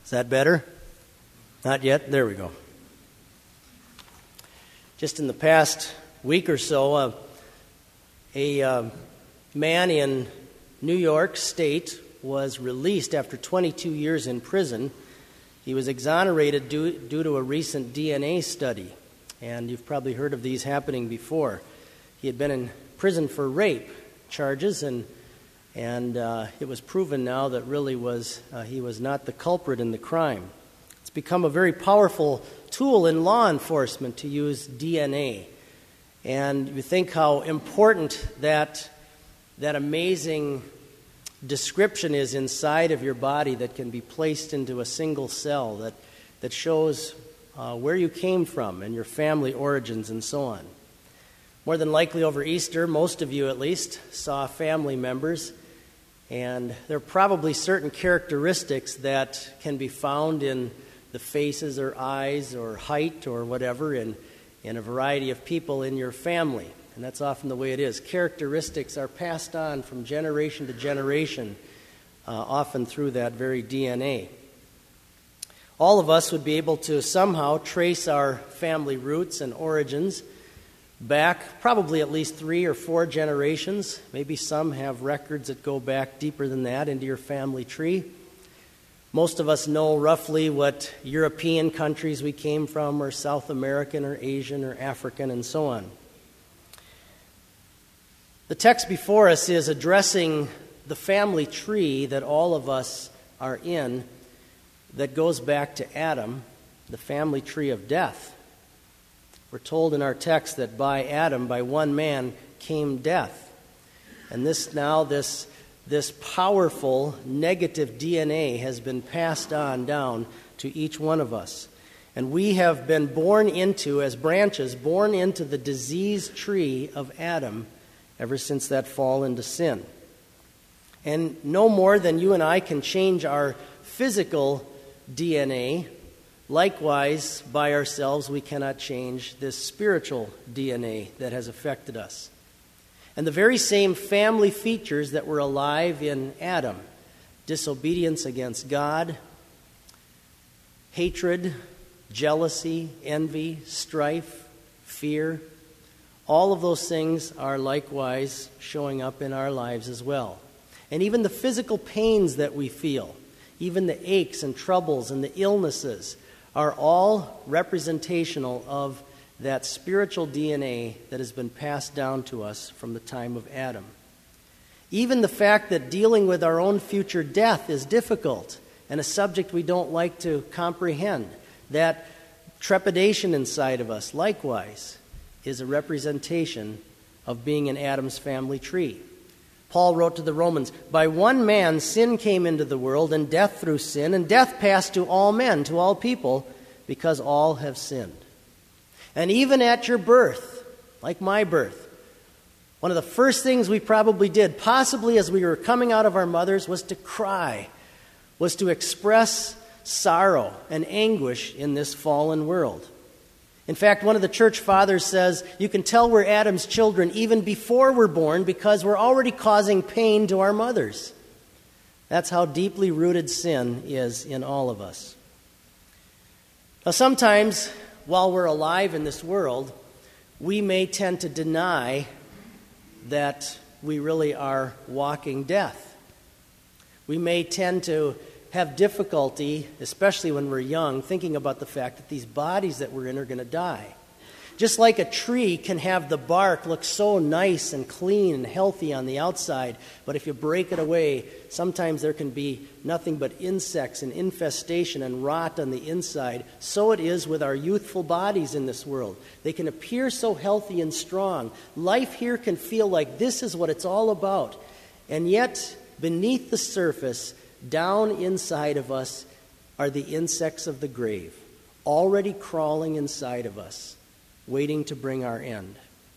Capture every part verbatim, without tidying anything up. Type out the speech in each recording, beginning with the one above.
Is that better? Not yet? There we go. Just in the past week or so, uh, a uh, man in New York State was released after twenty-two years in prison. He was exonerated due, due to a recent D N A study, and you've probably heard of these happening before. He had been in prison for rape charges, and and uh, it was proven now that really was uh, he was not the culprit in the crime. It's become a very powerful tool in law enforcement to use D N A, and you think how important that that amazing description is inside of your body that can be placed into a single cell that that shows uh, where you came from and your family origins and so on. More than likely over Easter, most of you at least saw family members, and there are probably certain characteristics that can be found in the faces or eyes or height or whatever in, in a variety of people in your family. And that's often the way it is. Characteristics are passed on from generation to generation, uh, often through that very D N A. All of us would be able to somehow trace our family roots and origins back probably at least three or four generations. Maybe some have records that go back deeper than that into your family tree. Most of us know roughly what European countries we came from, or South American or Asian or African and so on. The text before us is addressing the family tree that all of us are in that goes back to Adam, the family tree of death. We're told in our text that by Adam, by one man, came death. And this now, this, this powerful negative D N A has been passed on down to each one of us. And we have been born into, as branches, born into the disease tree of Adam ever since that fall into sin. And no more than you and I can change our physical D N A, likewise, by ourselves, we cannot change this spiritual D N A that has affected us. And the very same family features that were alive in Adam, disobedience against God, hatred, jealousy, envy, strife, fear, all of those things are likewise showing up in our lives as well. And even the physical pains that we feel, even the aches and troubles and the illnesses, are all representational of that spiritual D N A that has been passed down to us from the time of Adam. Even the fact that dealing with our own future death is difficult and a subject we don't like to comprehend, that trepidation inside of us, likewise, is a representation of being in Adam's family tree. Paul wrote to the Romans, "By one man sin came into the world, and death through sin, and death passed to all men, to all people, because all have sinned." And even at your birth, like my birth, one of the first things we probably did, possibly as we were coming out of our mothers, was to cry, was to express sorrow and anguish in this fallen world. In fact, one of the church fathers says, you can tell we're Adam's children even before we're born because we're already causing pain to our mothers. That's how deeply rooted sin is in all of us. Now, sometimes, while we're alive in this world, we may tend to deny that we really are walking death. We may tend to have difficulty, especially when we're young, thinking about the fact that these bodies that we're in are going to die. Just like a tree can have the bark look so nice and clean and healthy on the outside, but if you break it away, sometimes there can be nothing but insects and infestation and rot on the inside. So it is with our youthful bodies in this world. They can appear so healthy and strong. Life here can feel like this is what it's all about. And yet, beneath the surface, down inside of us, are the insects of the grave, already crawling inside of us, waiting to bring our end.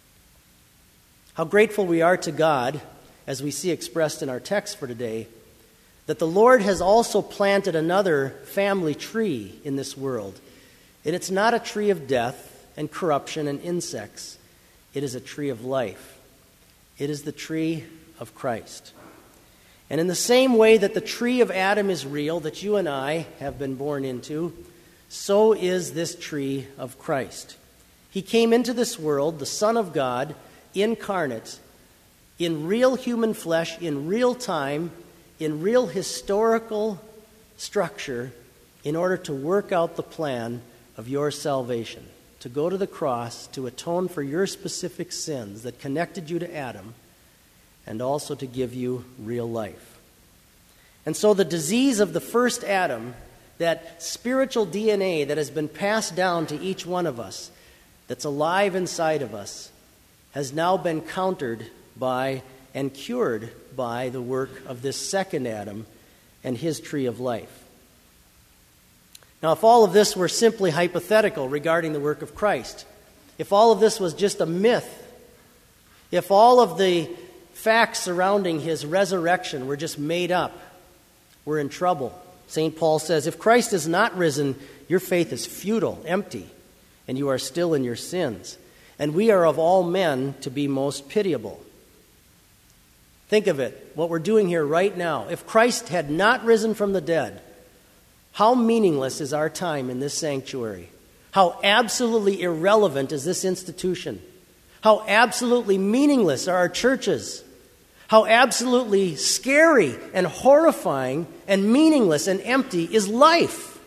How grateful we are to God, as we see expressed in our text for today, that the Lord has also planted another family tree in this world. And it's not a tree of death and corruption and insects. It is a tree of life. It is the tree of Christ. And in the same way that the tree of Adam is real, that you and I have been born into, so is this tree of Christ. He came into this world, the Son of God, incarnate, in real human flesh, in real time, in real historical structure, in order to work out the plan of your salvation, to go to the cross, to atone for your specific sins that connected you to Adam, and also to give you real life. And so the disease of the first Adam, that spiritual D N A that has been passed down to each one of us, that's alive inside of us, has now been countered by and cured by the work of this second Adam and his tree of life. Now, if all of this were simply hypothetical regarding the work of Christ, if all of this was just a myth, if all of the facts surrounding his resurrection were just made up, we're in trouble. Saint Paul says, if Christ is not risen, your faith is futile, empty, and you are still in your sins. And we are of all men to be most pitiable. Think of it, what we're doing here right now. If Christ had not risen from the dead, how meaningless is our time in this sanctuary? How absolutely irrelevant is this institution? How absolutely meaningless are our churches? How absolutely scary and horrifying and meaningless and empty is life?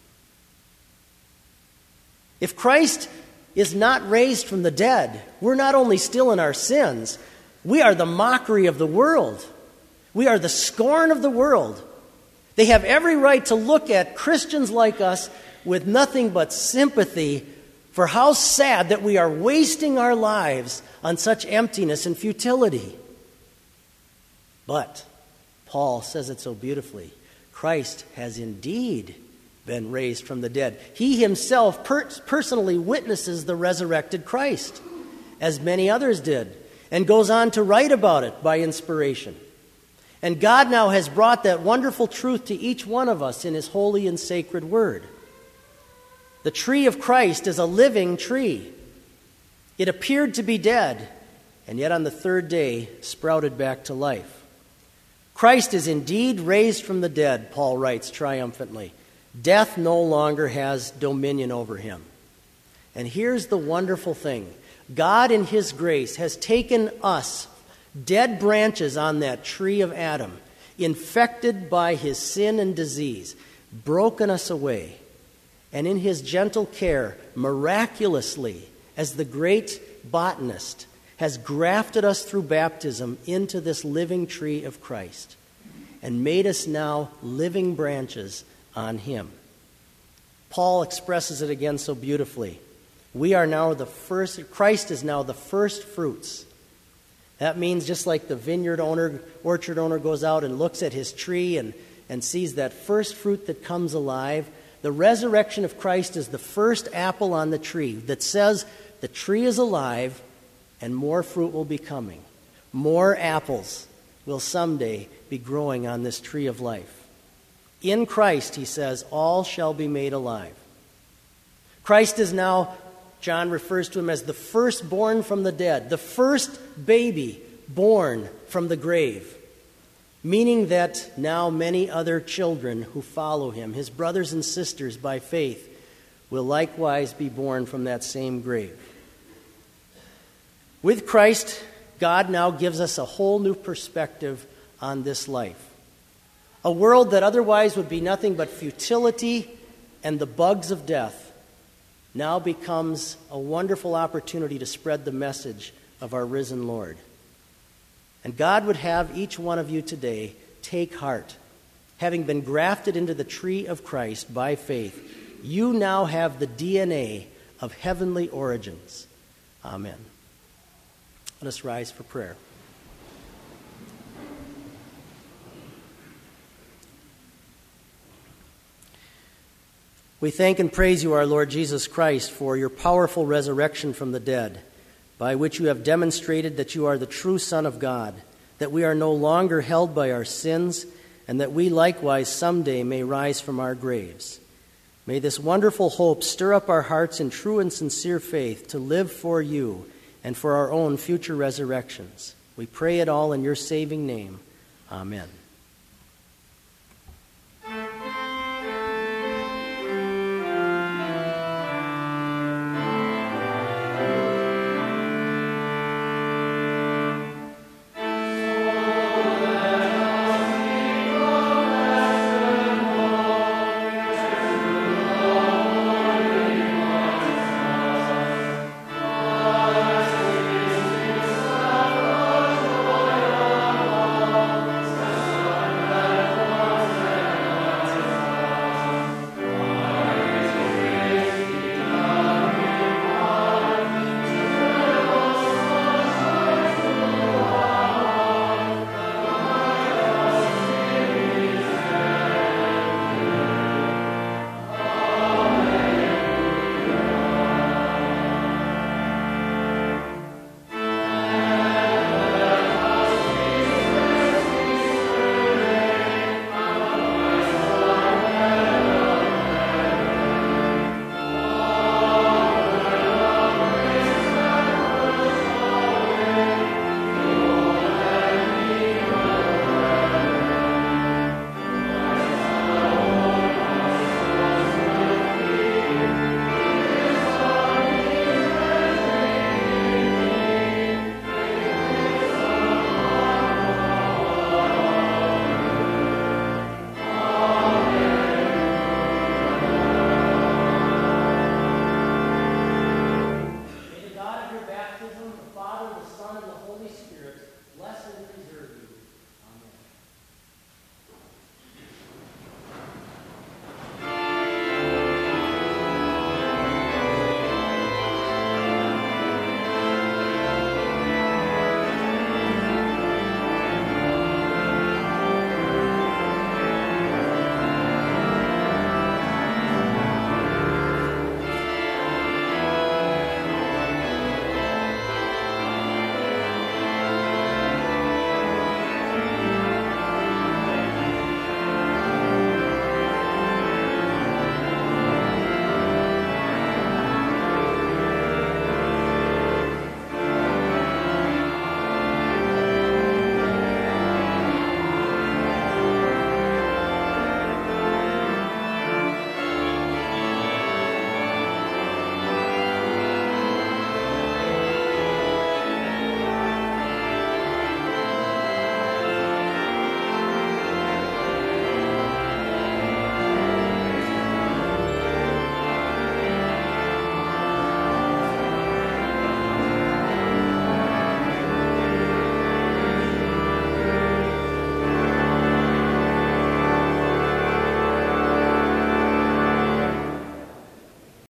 If Christ is not raised from the dead, we're not only still in our sins, we are the mockery of the world. We are the scorn of the world. They have every right to look at Christians like us with nothing but sympathy for how sad that we are wasting our lives on such emptiness and futility. But Paul says it so beautifully. Christ has indeed been raised from the dead. He himself per- personally witnesses the resurrected Christ, as many others did, and goes on to write about it by inspiration. And God now has brought that wonderful truth to each one of us in his holy and sacred word. The tree of Christ is a living tree. It appeared to be dead, and yet on the third day sprouted back to life. Christ is indeed raised from the dead, Paul writes triumphantly. Death no longer has dominion over him. And here's the wonderful thing. God in his grace has taken us, dead branches on that tree of Adam, infected by his sin and disease, broken us away, and in his gentle care, miraculously, as the great botanist, has grafted us through baptism into this living tree of Christ and made us now living branches on him. Paul expresses it again so beautifully. We are now the first, Christ is now the first fruits. That means just like the vineyard owner, orchard owner goes out and looks at his tree and, and sees that first fruit that comes alive, the resurrection of Christ is the first apple on the tree that says the tree is alive and more fruit will be coming. More apples will someday be growing on this tree of life. In Christ, he says, all shall be made alive. Christ is now, John refers to him as the firstborn from the dead, the first baby born from the grave, meaning that now many other children who follow him, his brothers and sisters by faith, will likewise be born from that same grave. With Christ, God now gives us a whole new perspective on this life. A world that otherwise would be nothing but futility and the bugs of death now becomes a wonderful opportunity to spread the message of our risen Lord. And God would have each one of you today take heart. Having been grafted into the tree of Christ by faith, you now have the D N A of heavenly origins. Amen. Let us rise for prayer. We thank and praise you, our Lord Jesus Christ, for your powerful resurrection from the dead, by which you have demonstrated that you are the true Son of God, that we are no longer held by our sins, and that we likewise someday may rise from our graves. May this wonderful hope stir up our hearts in true and sincere faith to live for you and for our own future resurrections. We pray it all in your saving name. Amen.